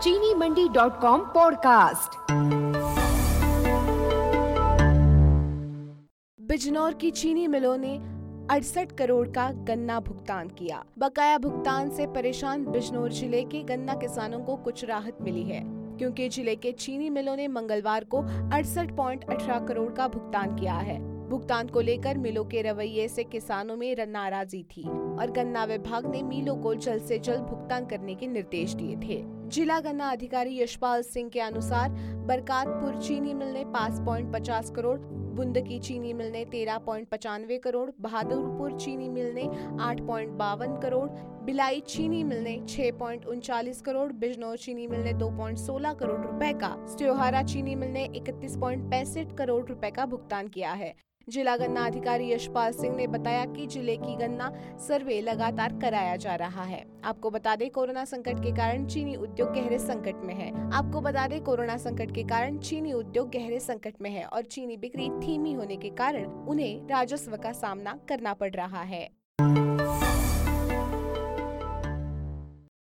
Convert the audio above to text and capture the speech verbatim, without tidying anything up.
चीनी Mandi dot com podcast. Bijnor की चीनी मिलों ने अड़सठ करोड़ का गन्ना भुगतान किया। बकाया भुगतान से परेशान बिजनौर जिले के गन्ना किसानों को कुछ राहत मिली है, क्योंकि जिले के चीनी मिलों ने मंगलवार को अड़सठ पॉइंट अठारह करोड़ का भुगतान किया है। भुगतान को लेकर मिलों के रवैये से किसानों में नाराजी थी और गन्ना विभाग ने मिलों को जल्द से जल्द भुगतान करने के निर्देश दिए थे। जिला गन्ना अधिकारी यशपाल सिंह के अनुसार बरकातपुर चीनी मिल ने पाँच पॉइंट पचास करोड़, बुंदकी चीनी मिल ने तेरह पॉइंट पचानवे करोड़, बहादुरपुर चीनी मिल ने आठ पॉइंट बावन करोड़, बिलाई चीनी मिल ने छह पॉइंट उनचालीस करोड़, बिजनौर चीनी मिल ने दो पॉइंट सोलह करोड़ रुपए का, त्योहारा चीनी मिल ने इकतीस पॉइंट पैंसठ करोड़ रुपए का भुगतान किया है। जिला गन्ना अधिकारी यशपाल सिंह ने बताया कि जिले की गन्ना सर्वे लगातार कराया जा रहा है। आपको बता दें, कोरोना संकट के कारण चीनी उद्योग गहरे संकट में है। आपको बता दें कोरोना संकट के कारण चीनी उद्योग गहरे संकट में है और चीनी बिक्री धीमी होने के कारण उन्हें राजस्व का सामना करना पड़ रहा है।